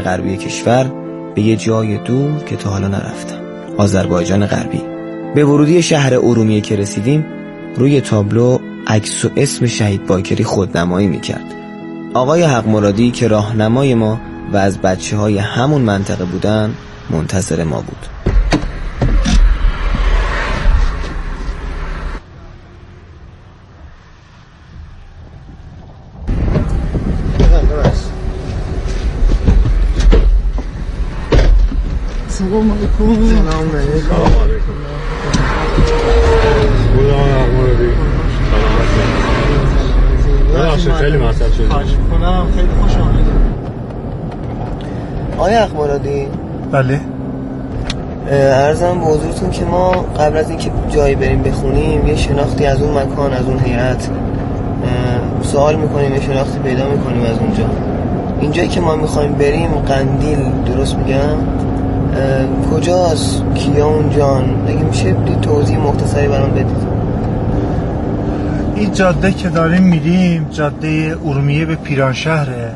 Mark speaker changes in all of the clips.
Speaker 1: غربی کشور به یه جای دور که تا حالا نرفتم، آذربایجان غربی. به ورودی شهر ارومیه که رسیدیم، روی تابلو عکس و اسم شهید باکری خودنمایی میکرد. آقای حق مرادی که راهنمای ما و از بچه‌های همون منطقه بودن منتظر ما بود.
Speaker 2: سلام علیکم.
Speaker 3: سلام علیکم. خیلی مسئله شده.
Speaker 2: خیلی خوش آمدید.
Speaker 4: آقای حق مرادی.
Speaker 3: بله.
Speaker 4: عرضم به حضورتون که ما قبل از اینکه جایی بریم بخونیم یه شناختی از اون مکان، از اون هیئت سوال میکنیم، یه شناختی پیدا میکنیم از اونجا. اینجایی که ما میخوایم بریم قندیل، درست میگم؟ کجاست؟ کیا اونجان؟ اگه میشه توضیح مختصری برام بدید.
Speaker 3: این جاده که داریم میریم جاده ارومیه به پیرانشهره.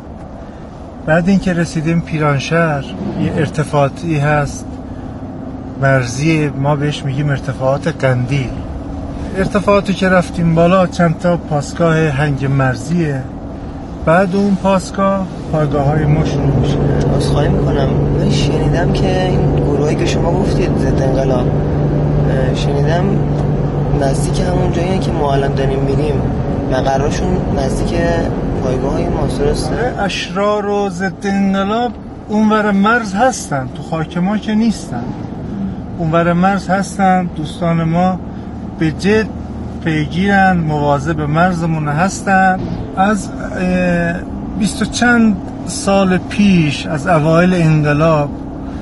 Speaker 3: بعد اینکه رسیدیم پیرانشهر یه ارتفاعاتی هست مرزی، ما بهش میگیم ارتفاعات قندیل. ارتفاعاتی که رفتیم بالا چند تا پاسگاه هنگ مرزیه. بعد اون پاسگاه پایگاه‌های ما شروع میشه.
Speaker 4: عذرخواهی میکنم، من شنیدم که این گروهی که شما گفتید ضد انقلاب، شنیدم نزدیک همون جاییه که ما الان داریم میریم، مقرشون نزدیک پایگاه‌های ما، درسته؟
Speaker 3: اشرار و ضد انقلاب اونور مرز هستن، تو خاک ما که نیستن. اونور مرز هستن، دوستان ما به جد پیگیرن، مواظب مرزمون هستن. از 20 و چند سال پیش، از اوایل انقلاب،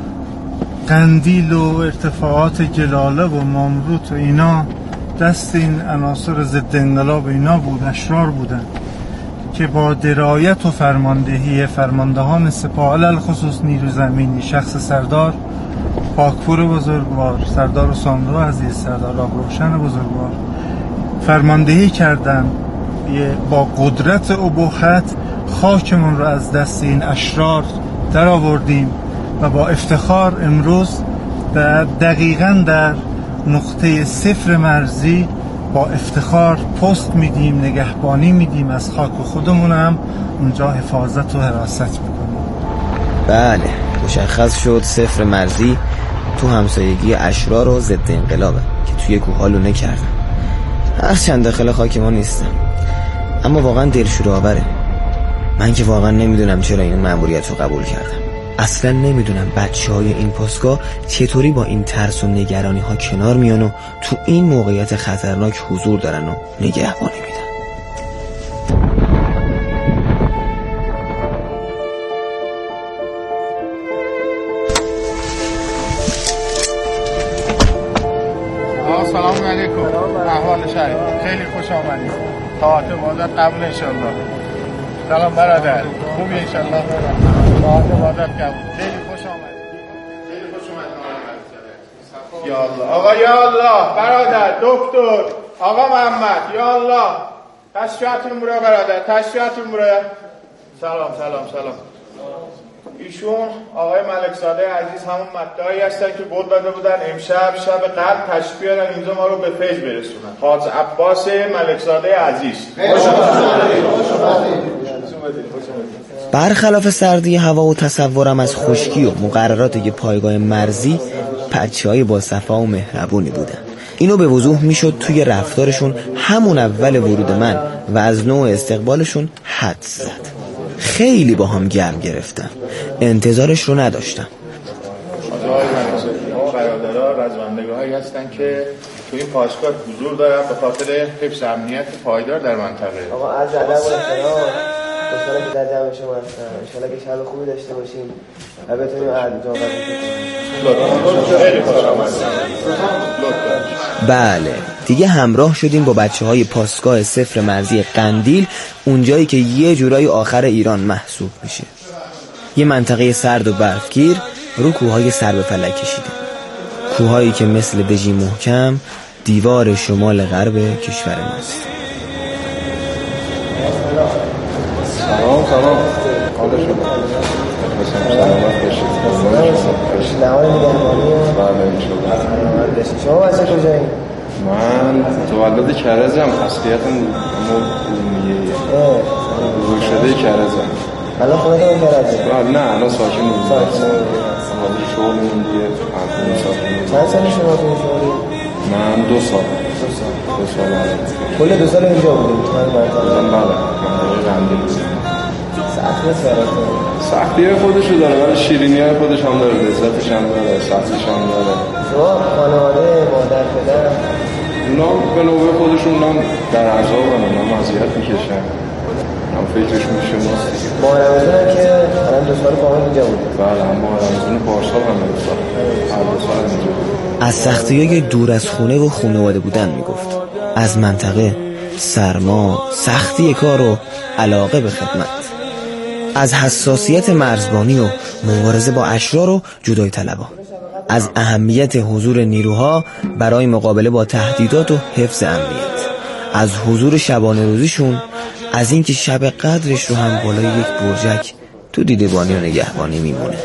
Speaker 3: قندیل و ارتفاعات جلاله و مامروت و اینا دست این عناصر ضد انقلاب اینا بود، اشرار بودن که با درایت و فرماندهان سپاه علل خصوص نیرو زمینی، شخص سردار پاکپور بزرگوار، سردار سامرو عزیز، سردار آبروشن بزرگوار فرماندهی کردن با قدرت ابهت خاکمون رو از دست این اشرار در آوردیم و با افتخار امروز دقیقاً در نقطه صفر مرزی با افتخار پست میدیم، نگهبانی میدیم، از خاک خودمون هم اونجا حفاظت و حراست میکنیم.
Speaker 1: بله، مشخص شد صفر مرزی تو همسایگی اشرار و ضد انقلابه که توی کوها لونه کردن. هرچند داخل خاک ما نیستم، اما واقعا دلشور آوره. من که واقعا نمیدونم چرا این مأموریت رو قبول کردم. اصلا نمیدونم بچه‌های این پاسگاه چطوری با این ترس و نگرانی ها کنار میان و تو این موقعیت خطرناک حضور دارن و نگهبانی میدن.
Speaker 5: سلام علیکم. احوال شهر خیلی خوش آمدید. طاعت وعدت قبول انشالله. سلام برادر، خوبی انشالله؟ طاعت وعدت قبول. خیلی خوش آمدید. خیلی خوش آمدید. یا الله آقا، یا الله برادر، دکتر آقا محمد، یا الله تشریفاتون برای برادر، تشریفاتون برای. سلام. ایشون آقای ملکزاده عزیز همون مدعی هستن که بود داده بودن امشب شب قبل تشریف بیارن اینجا ما رو به فیض برسونن. حاج عباس ملکزاده عزیز.
Speaker 1: برخلاف سردی هوا و تصورم از خشکی و مقررات یه پایگاه مرزی، بچه‌های با صفا و مهربونی بودن. اینو به وضوح میشد توی رفتارشون همون اول ورود من و از نوع استقبالشون حدس زد. خیلی با هم گرم گرفتم، انتظارش رو نداشتم.
Speaker 5: آقای ملکزاده برادرها رزمندگاهایی هستن که توی این پاسگاه حضور دارن به خاطر حفظ امنیت پایدار در منطقه.
Speaker 4: آقا عرض ادب و احترام، خوشحالم که در جمع شما هستم. انشالله که شب خوبی داشته باشیم و بتونیم عدد جامعه
Speaker 1: بله، دیگه همراه شدیم با بچه‌های پاسگاه صفر مرزی قندیل، اونجایی که یه جورای آخر ایران محسوب میشه. یه منطقه سرد و برفگیر رو کوههای سر به فلک کشیده، کوههایی که مثل دژی محکم دیوار شمال غرب کشور ماست.
Speaker 5: سلام.
Speaker 6: سلامت باشید.
Speaker 4: نهار نگهبانی
Speaker 6: بله انشالله.
Speaker 4: شما بچه کجایی؟
Speaker 6: من تولد کرزم، اصلیتم اما بزرگ شده کرزم.
Speaker 4: الان خونه دارم کرزم؟
Speaker 6: نه الان ساکن نمیدونم. حالا شغلمون دیگه پرکون ساکن.
Speaker 4: چند سال شما توی شغلی؟
Speaker 6: من 2 سال. 2 سال
Speaker 4: کل 2 سال اینجا بودیم؟
Speaker 6: بله منطقه قندیل بودیم.
Speaker 4: سختی است براتون؟
Speaker 6: سختی خودشو داره ولی شیرینی های خودش هم داره، لذتش هم داره، سختیش هم داره.
Speaker 4: شما خانواده مادر پدر
Speaker 6: اونا به نوبه خودشون هم در عذاب هم اونا اذیت میکشن، هم فکرشون شماست.
Speaker 4: ماه رمضان هم که الان 2 سال کامل اینجا بودیم.
Speaker 6: بله هم ماه رمضان پارسال هم 2 سال هر 2 سال اینجا بودیم.
Speaker 1: از سختی‌های دور از خونه و خانواده بودن میگفت، از منطقه، سرما، سختی کار و علاقه به خدمت، از حساسیت مرزبانی و مبارزه با اشرار و جدای طلبها، از اهمیت حضور نیروها برای مقابله با تهدیدات و حفظ امنیت، از حضور شبانه روزیشون، از اینکه شب قدرش رو هم بالای یک برجک تو دیدبانی و نگهبانی میمونه.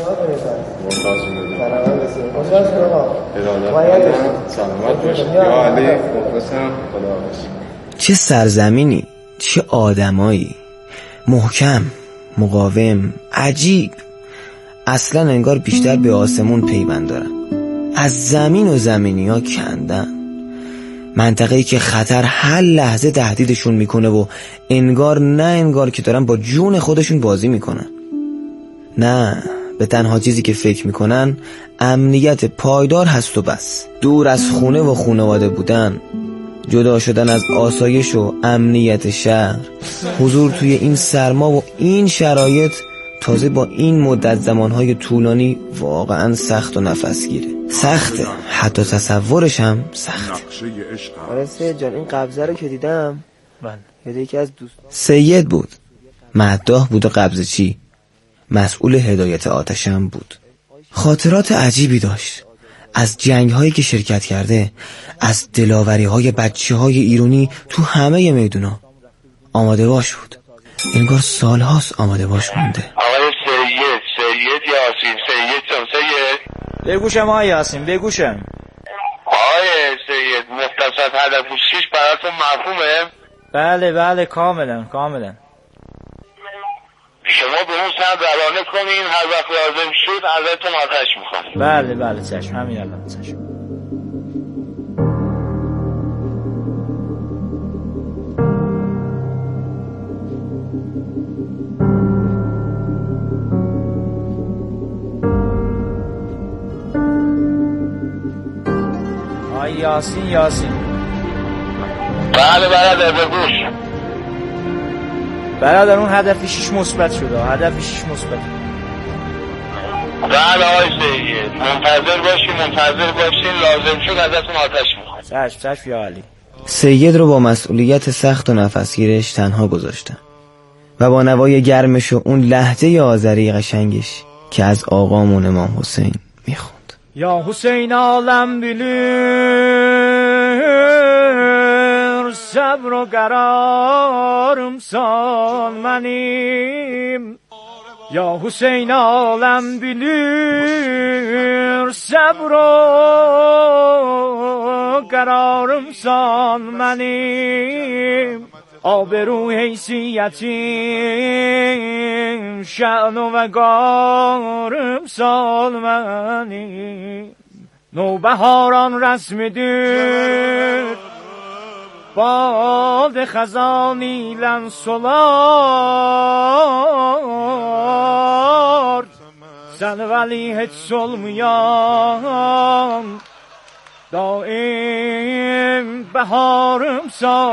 Speaker 6: سلامت باشید. یا علی مخلصم. خدا.
Speaker 1: چه سرزمینی، چه آدمایی، محکم، مقاوم، عجیب، اصلا انگار بیشتر به آسمون پیوند دارن، از زمین و زمینی ها کندن، منطقه‌ای که خطر هر لحظه تهدیدشون میکنه و انگار نه انگار که دارن با جون خودشون بازی میکنن. نه، به تنها چیزی که فکر میکنن امنیت پایدار هست و بس. دور از خونه و خانواده بودن، جدا شدن از آسایش و امنیت شهر، حضور توی این سرما و این شرایط، تازه با این مدت زمانهای طولانی، واقعا سخت و نفسگیره. سخته، حتی تصورش هم سخته.
Speaker 4: آره سید جان، این قبضه رو که دیدم یاد یکی از دوست
Speaker 1: سید بود، مداح بود و قبضه چی، مسئول هدایت آتشم بود. خاطرات عجیبی داشت از جنگ‌هایی که شرکت کرده، از دلاوری‌های بچه‌های ایرانی تو همه میدونا. آماده باش بود، انگار سال‌هاست آماده باش مونده.
Speaker 7: آقای سید یاسین، سید جان، سید
Speaker 2: بگوشم آقای یاسین، بگوشم.
Speaker 7: آقای سید مختصر هدف 6 براتون مفهومه؟
Speaker 2: بله کاملا.
Speaker 7: شما به اون سمت روانه کنین، هر وقت لازم شد ازتون آتش می‌خوام.
Speaker 2: بله چشم، همین الان چشم. آقای یاسین.
Speaker 7: بله برادر بگوش.
Speaker 2: برادر اون هدف 6 مثبت شده.
Speaker 7: بله آقای سید، منتظر باشین لازم شد ازتون آتش می‌خوام.
Speaker 2: چشم یا علی.
Speaker 1: سید رو با مسئولیت سخت و نفسگیرش تنها گذاشتن و با نوای گرمش و اون لهجه آذری قشنگش که از آقامون امام حسین میخوند.
Speaker 2: یا حسین عالم bilir صبر و قرارم سال منیم. یا حسین عالم bilir صبر و قرارم سال منیم. آبرو حیثیتیم شأن و وقارم سال منیم. نوبهاران رسمیdir باد خزانیلن solar. Sen veli hiç solmayan daim baharım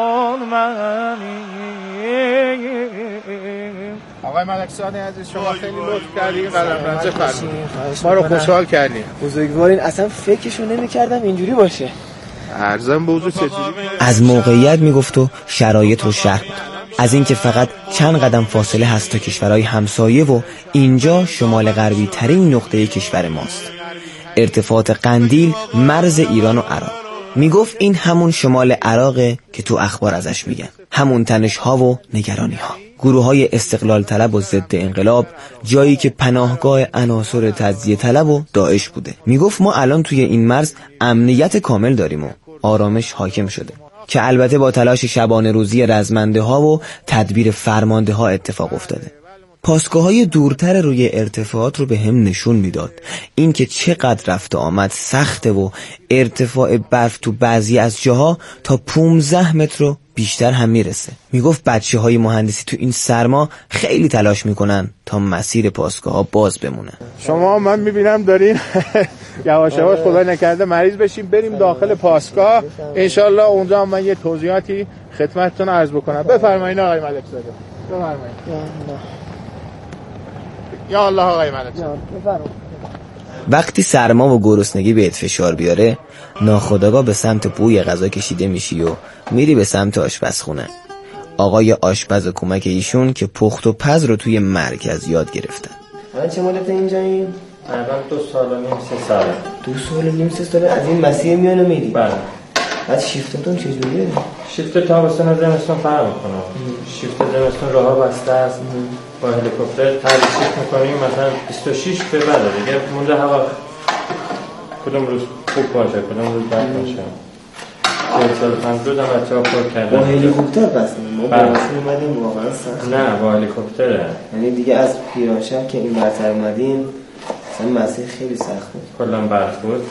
Speaker 2: solmanim.
Speaker 5: آقای ملکزاده عزیز، شما خیلی لطف کردین، قدم‌رنجه فرمودین، ما رو خوشحال کردین.
Speaker 4: بزرگوارین، اصلا فکرشو نمی‌کردم اینجوری باشه.
Speaker 5: ارزم به حضور چجوری؟
Speaker 1: از موقعیت میگفت و شرایط رو شرح بود، از اینکه فقط چند قدم فاصله هست تا کشورهای همسایه و اینجا شمال غربی ترین نقطه کشور ماست. ارتفاعات قندیل مرز ایران و عراق. میگفت این همون شمال عراقه که تو اخبار ازش میگن، همون تنش ها و نگرانی ها. گروه‌های استقلال طلب و ضد انقلاب، جایی که پناهگاه عناصر تجزیه طلب و داعش بوده. میگفت ما الان توی این مرز امنیت کامل داریم و آرامش حاکم شده، که البته با تلاش شبانه روزی رزمنده ها و تدبیر فرمانده ها اتفاق افتاده. پاسگاه‌های دورتر روی ارتفاعات رو به هم نشون میداد، این که چقدر رفت آمد سخته و ارتفاع برف تو بعضی از جاها تا 15 متر رو بیشتر هم میرسه. میگفت بچه‌های مهندسی تو این سرما خیلی تلاش میکنن تا مسیر پاسگاه‌ها باز بمونه.
Speaker 5: شما من میبینم دارین یواش یواش خدا نکرده مریض بشیم بریم داخل پاسگاه، انشالله اونجا من یه توضیحاتی خدمتتون عرض بکنم. بفرمایید آقای ملک زاده. بفرمایید. یا الله آقای ملک زاده.
Speaker 1: وقتی سرما و گرسنگی بهت فشار بیاره، ناخودآگاه به سمت بوی غذا کشیده میشی و میری به سمت آشپزخونه. آقای آشپز و کمک ایشون که پخت و پز رو توی مرکز یاد گرفتن.
Speaker 4: الان چه مدت اینجایین؟
Speaker 8: تقریبا 2 سال و نیم 3 ساله.
Speaker 4: 2 سال و نیم 3 ساله از این مسیر میان و میری؟
Speaker 8: بله.
Speaker 4: بعد شیفتتون چجوریه؟
Speaker 8: شیفت تابستون و زمستون فرق میکنه. شیفت زمستون راهها بسته است، با هلیکوپتر ترشیف میکنیم، مثلا 26 به بعد دیگه مونده هوا کدوم روز خوب باشه کدوم روز بد باشه. 45 روز هم بچه‌ها پر کردن.
Speaker 4: با هلیکوپتر بس ما با ماشین اومدیم واقعا سخت.
Speaker 8: نه با هلیکوپتره.
Speaker 4: یعنی دیگه از پیرانشهر که این برتر اومدیم مثلا مسیر خیلی سخت بود.
Speaker 8: کلا برف بود.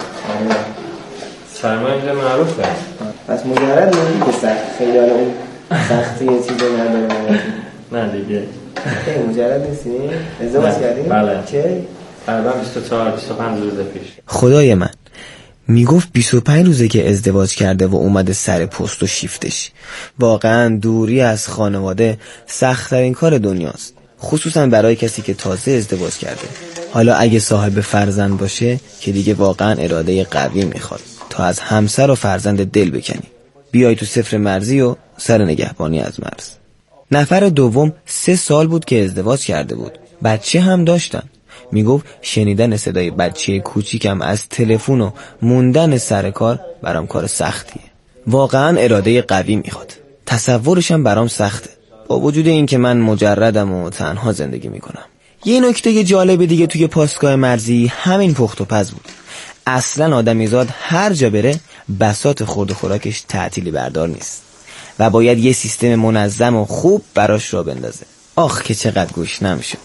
Speaker 8: سرما اینجا معروفه.
Speaker 4: پس مجرد نمیدی که سخت خیلی حالا اون سختی یه چیزی نداره.
Speaker 8: نه دیگه.
Speaker 4: خیلی مجرد نیستی؟ ازدواج کردیم؟
Speaker 8: بله.
Speaker 4: چه؟
Speaker 8: تقریبا 24-25 روز پیش.
Speaker 1: خدای من، میگفت 25 روزه که ازدواج کرده و اومده سر پست و شیفتش. واقعا دوری از خانواده سخت‌ترین کار دنیاست، خصوصا برای کسی که تازه ازدواج کرده. حالا اگه صاحب فرزند باشه که دیگه واقعا اراده قوی میخواد تا از همسر و فرزند دل بکنی، بیای تو صفر مرزی و سر نگهبانی از مرز. نفر دوم 3 سال بود که ازدواج کرده بود، بچه هم داشتن. میگفت شنیدن صدای بچه کوچیکم از تلفن و موندن سر کار برام کار سختیه. واقعا اراده قوی میخواد. تصورشم برام سخته، با وجود این که من مجردم و تنها زندگی میکنم. یه نکته جالب دیگه توی پاسگاه مرزی همین پخت و پز بود. اصلا آدمیزاد هر جا بره بساط خورد و خوراکش تعطیلی بردار نیست و باید یه سیستم منظم و خوب براش را بندازه. آخ که چقدر گوشنم شده.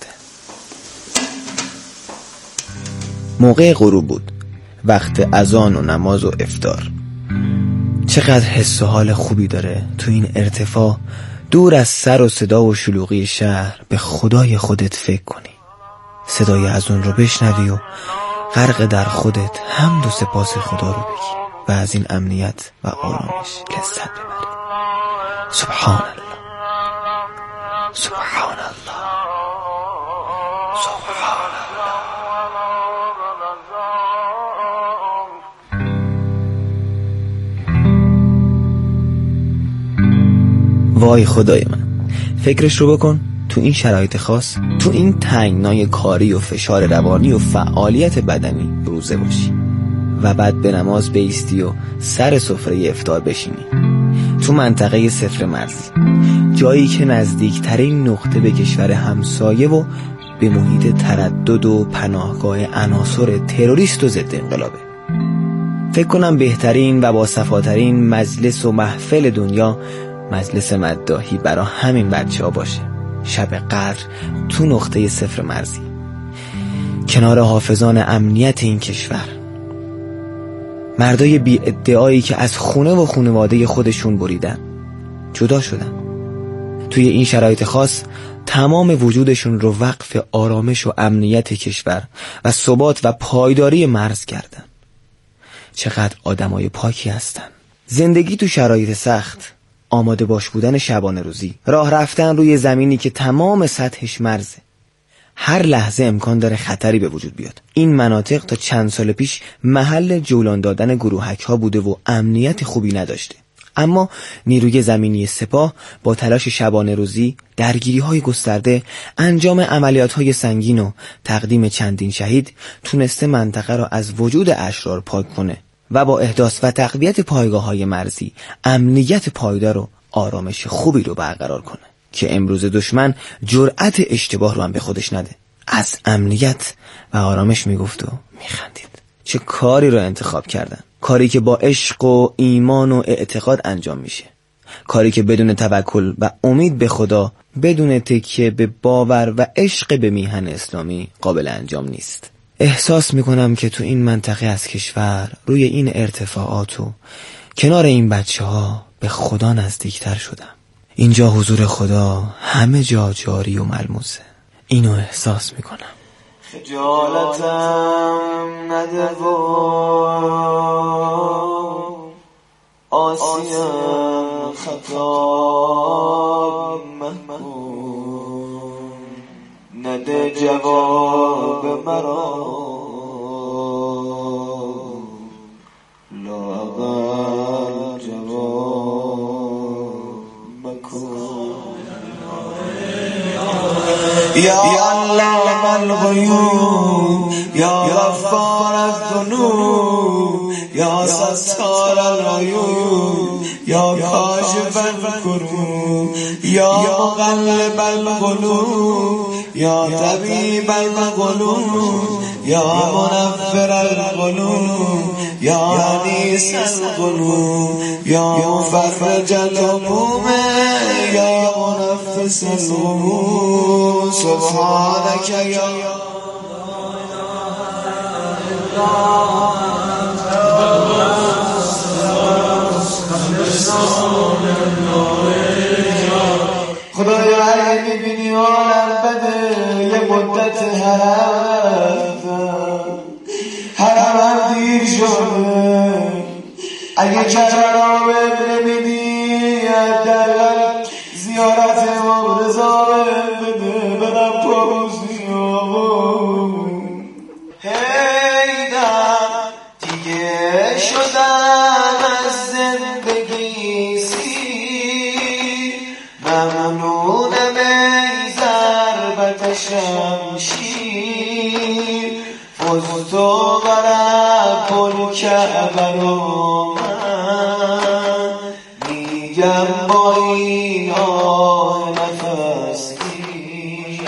Speaker 1: موقع غروب بود، وقت اذان و نماز و افطار. چقدر حس و حال خوبی داره تو این ارتفاع، دور از سر و صدا و شلوغی شهر، به خدای خودت فکر کنی، صدای اذان رو بشنوی و غرق در خودت حمد و سپاس خدا رو بگی و از این امنیت و آرامش لذت ببری. سبحان الله، سبحان الله، سبحان الله. وای خدای من، فکرش رو بکن تو این شرایط خاص، تو این تنگنای کاری و فشار روانی و فعالیت بدنی روزه باشی و بعد به نماز بایستی و سر سفره افطار بشینی تو منطقه صفر مرزی، جایی که نزدیکترین نقطه به کشور همسایه و به محیط تردد و پناهگاه عناصر تروریست و ضد انقلابه. فکر کنم بهترین و باصفاترین مجلس و محفل دنیا مجلس مداحی برای همین بچه ها باشه. شب قدر تو نقطه صفر مرزی، کنار حافظان امنیت این کشور، مردای بی ادعایی که از خونه و خانواده خودشون بریدن، جدا شدن، توی این شرایط خاص تمام وجودشون رو وقف آرامش و امنیت کشور و ثبات و پایداری مرز کردن. چقدر آدمای پاکی هستن. زندگی تو شرایط سخت، آماده باش بودن شبانه روزی، راه رفتن روی زمینی که تمام سطحش مرزه. هر لحظه امکان داره خطری به وجود بیاد. این مناطق تا چند سال پیش محل جولان دادن گروهک ها بوده و امنیت خوبی نداشته. اما نیروی زمینی سپاه با تلاش شبانه روزی، درگیری های گسترده، انجام عملیات های سنگین و تقدیم چندین شهید تونسته منطقه را از وجود اشرار پاک کنه و با احداث و تقویت پایگاه های مرزی امنیت پایدار و آرامش خوبی رو برقرار کنه. که امروز دشمن جرأت اشتباه رو هم به خودش نده. از امنیت و آرامش میگفت و میخندید. چه کاری رو انتخاب کردن، کاری که با عشق و ایمان و اعتقاد انجام میشه، کاری که بدون توکل و امید به خدا، بدون تکیه به باور و عشق به میهن اسلامی قابل انجام نیست. احساس میکنم که تو این منطقه از کشور، روی این ارتفاعات و کنار این بچه ها به خدا نزدیکتر شدم. اینجا حضور خدا همه جا جاری و ملموسه. اینو احساس میکنم.
Speaker 4: خجالتم نده و آسیم خطاب محمود نده جواب مرا لاغر جواب مکن یا علام الغیوب یا غفار الذنوب یا ستار العیوب یا کاشف الکروب یا مقلب القلوب یا طبیب القلوب یا منفر القلوب یا انیس القلوب یا مفرج الهموم یا منفس الهموم سبحانك یا خدایا اگه میبینی حالم بده یه مدت حرمم دیر شده اگه کرم نمیدی حداقل زیارت امام رضا بده برم پاروزی هیدم دیگه شدم از زندگی سیر ممنونم ای ضربت شمشیر فزت و رب الکعبه رو من میگم با این آه نفسگیر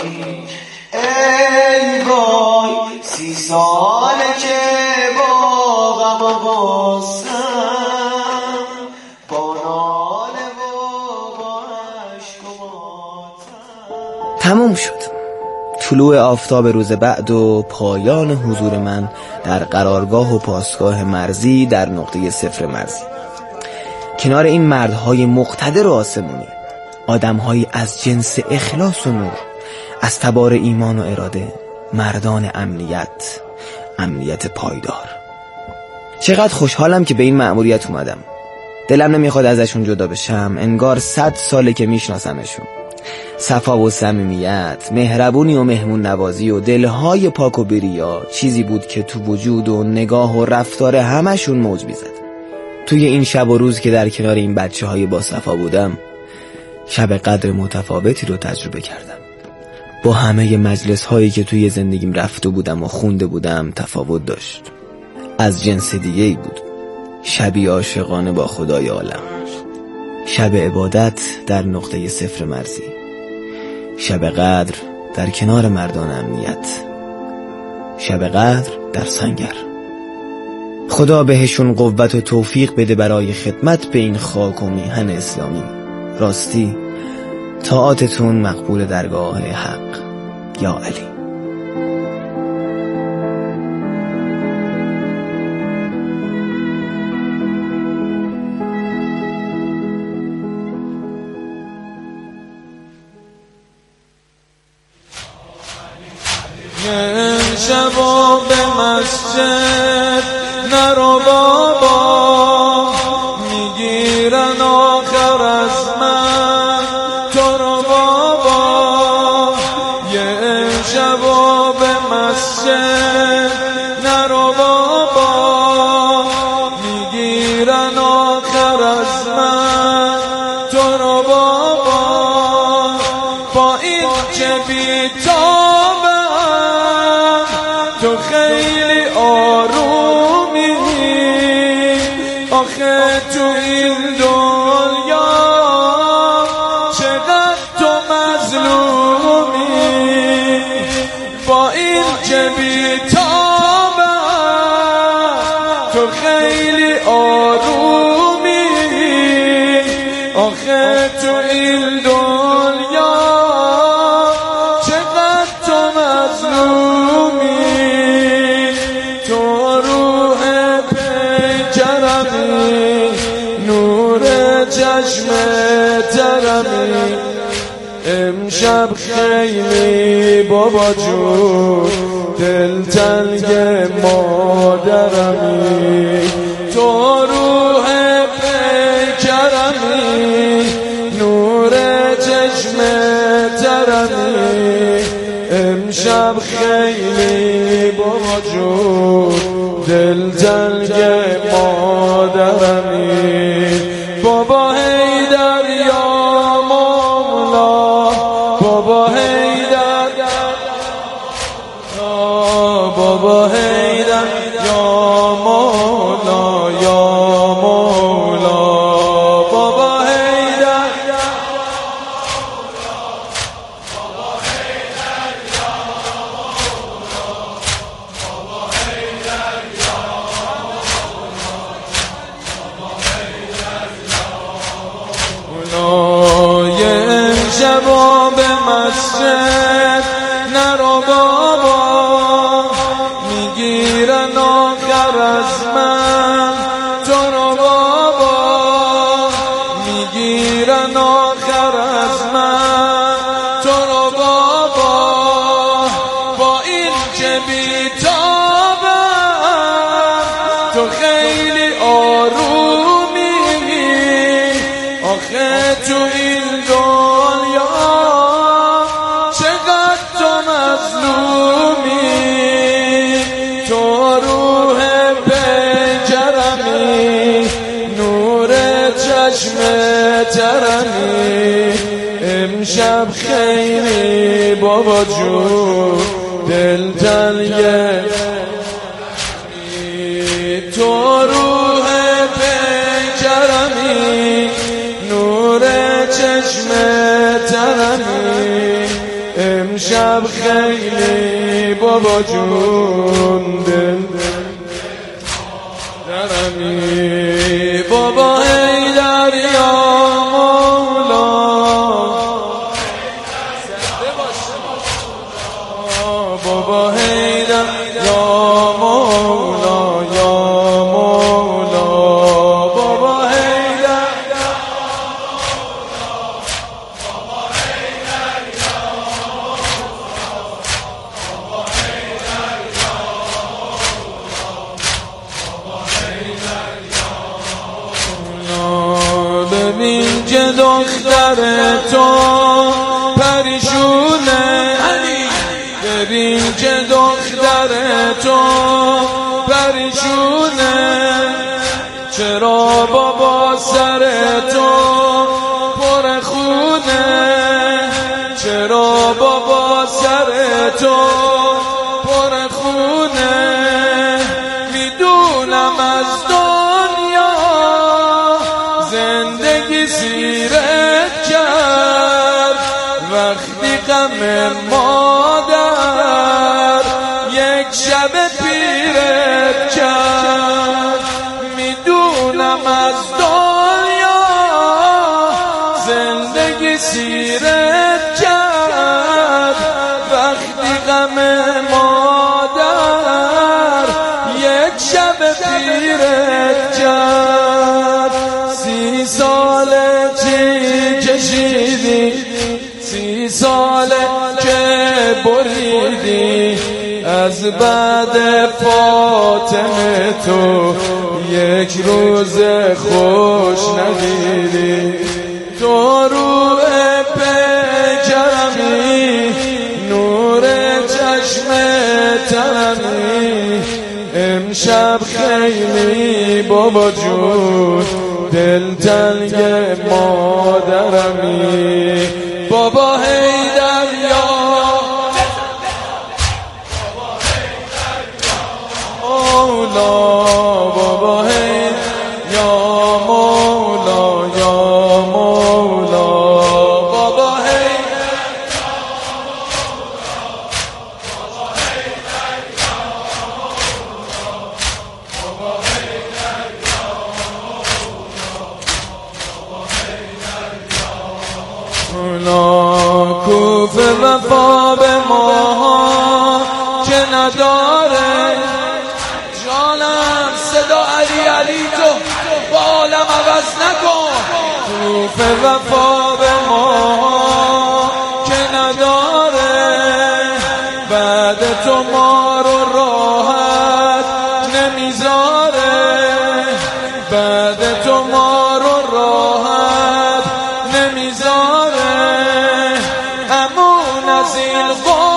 Speaker 4: ای وای 30 ساله که با غم و غصه‌ام با ناله و با عشق و ماتم.
Speaker 1: تموم شد. طلوع آفتاب روز بعد و پایان حضور من در قرارگاه و پاسگاه مرزی در نقطه 0 مرزی، کنار این مردهای مقتدر و آسمونی، آدمهایی از جنس اخلاص و نور، از تبار ایمان و اراده، مردان امنیت پایدار. چقدر خوشحالم که به این مأموریت اومدم. دلم نمیخواد ازشون جدا بشم. انگار 100 ساله که میشناسمشون. صفا و صمیمیت، مهربونی و مهمون نوازی و دلهای پاک و بریا چیزی بود که تو وجود و نگاه و رفتار همشون موج میزد. توی این شب و روز که در کنار این بچه های با صفا بودم، شب قدر متفاوتی رو تجربه کردم. با همه مجلس هایی که توی زندگیم رفته بودم و خونده بودم تفاوت داشت. از جنس دیگه ای بود. شبی عاشقانه با خدای عالم، شب عبادت در نقطه 0 مرزی، شب قدر در کنار مردان امنیت، شب قدر در سنگر. خدا بهشون قوت و توفیق بده برای خدمت به این خاک و میهن اسلامی. راستی طاعاتتون مقبول درگاه حق. یا علی.
Speaker 9: شبا به مسجد نرو بابا میگیرن آخر از من تو رو بابا یه شبا به مسجد نرو بابا میگیرن آخر از من تو رو بابا با این که بیتابه تو خیلی آرومی آخه تو این دنیا چقدر تو بی‌تابم تو خیلی آرومی آخه تو این دنیا چقدر تو مظلومی تو روح پیکرمی نور چشم ترمی امشب خیلی بابا جون دلتنگ مادرمی تو روح پیکرمی نور چشم ترمی امشب خیلی بابا جون دلتنگ مادرمی بابا حیدر یا مولا بابا حیدر بابا حیدر یا مولا یا مولا بابا حیدر شبا به مسجد نرو بابا میگیرن آخر از من تو رو بابا میگیرن آخر از من تو رو بابا با این که بی‌تابم تو خیلی آرومی آخه تو این دنیا چقدر تو مظلومی تو روح پیکرمی نور چشم ترمی امشب خیلی بابا جون دلتنگ تو روح پیکرمی نور چشم ترمی امشب خیلی بابا جون دل ترمی بابا حیدر یا مولا بابا حیدر یا مولا یا مولا بابا حیدر ببین که دختر تو پریشونه ببین که دختر تو پریشونه چرا بابا سر تو پر خونه چرا بابا سر تو پر خونه میدونم از دنیا زندگی سیرت کرد وقتی غم مادر یک شب پیرت کرد میدونم از دنیا زندگی سیرت کرد وقتی غم مادر یک شب پیرت کرد 30 ساله چی کشیدی 30 ساله که بریدی از بعد فاطمه تو یک روز خوش ندیدی تو روح پیکرمی نور چشم ترمی امشب خیلی بابا جون دلتنگ مادرمی بابا حیدر یا مولا بابا حیدر یا مولا یا مولا بابا حیدر نداره. جانم صدا علی علی تو با عالم عوض نکن. خوف وفا به ما که نداره. بعد تو ما رو راحت نمیذاره. بعد تو ما رو راحت نمیذاره. امون از این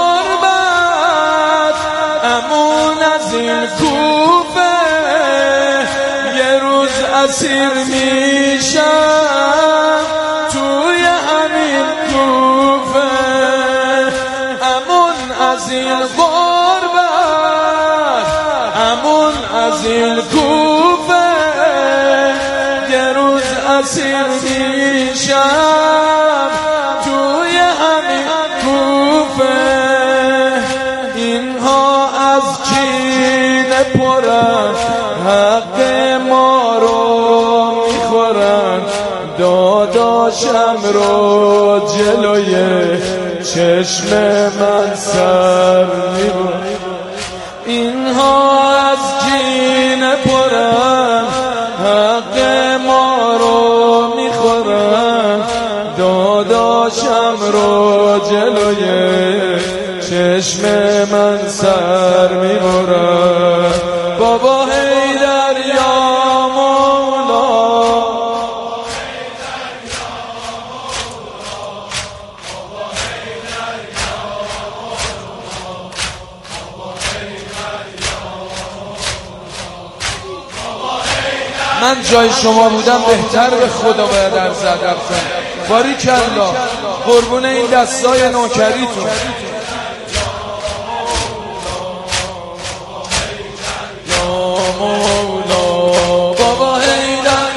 Speaker 9: غربت، امون از این کوفه، یه روز اسیر میشم توی همین کوفه. امون از این غربت، امون از این کوفه، یه روز اسیر میشم توی همین کوفه. اینها از کینه پرن، حق ما رو میخورن. داداشم رو جلوی چشم من سر میبرن. اینها از کینه پرن، حق ما رو میخورن. داداشم رو جلوی چشم من سر میبرن. بابا حیدر یا مولا، من جای شما بودم بهتر به خدا باید عرض ادب کنم. باریکالله، قربون این دستای نوکریتون. یا مولا بابا حیدر،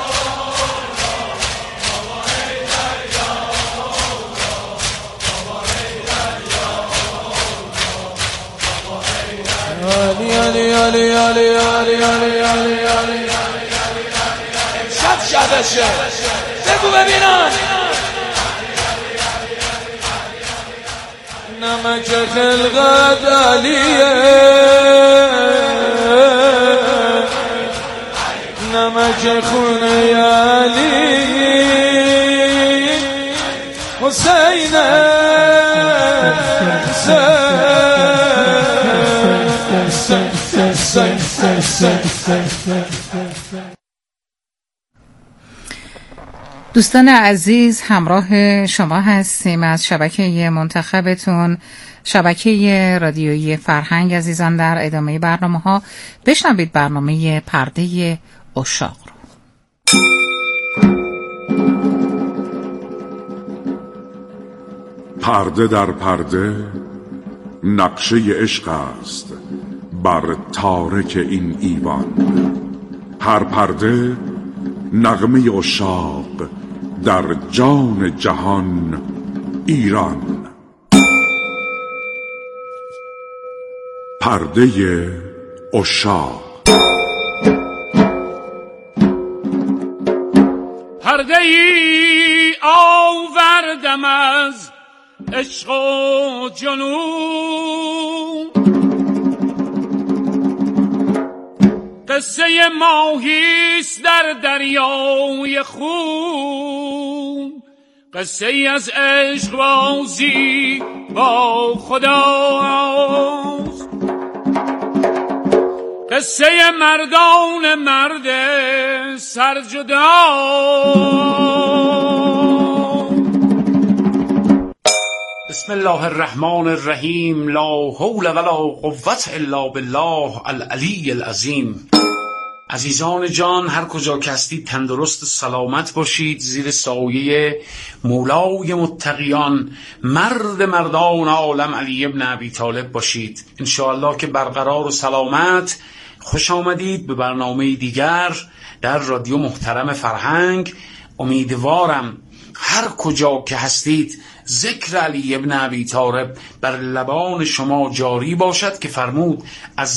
Speaker 9: علی علی علی علی علی علی علی علی. امشب شبشه، بگو ببینم. نمک خلقت علیه، نمک خونه علی حسینه.
Speaker 10: دوستان عزیز، همراه شما هستیم از شبکه منتخبتون، شبکه رادیویی فرهنگ. عزیزان، در ادامه برنامه ها بشنوید برنامه پرده عشاق رو.
Speaker 11: پرده در پرده نقشه عشق است بر تارک این ایوان. هر پرده نغمه عشاق در جان جهان ایران. پرده عشاق.
Speaker 12: پرده ای آوردم از عشق و جنون، قصه ماهیست در دریای خون. قصه ای از عشق بازی با خداست، قصه مردان مرد سرجدا. بسم الله الرحمن الرحیم. لا حول ولا قوة الا بالله العلی العظیم. عزیزان جان، هر کجا که هستید تندرست سلامت باشید، زیر سایه مولای متقیان مرد مردان عالم علی ابن ابی طالب باشید. انشاءالله که برقرار و سلامت. خوش آمدید به برنامه دیگر در رادیو محترم فرهنگ. امیدوارم هر کجا که هستید ذکر علی ابن ابی طالب بر لبان شما جاری باشد که فرمود از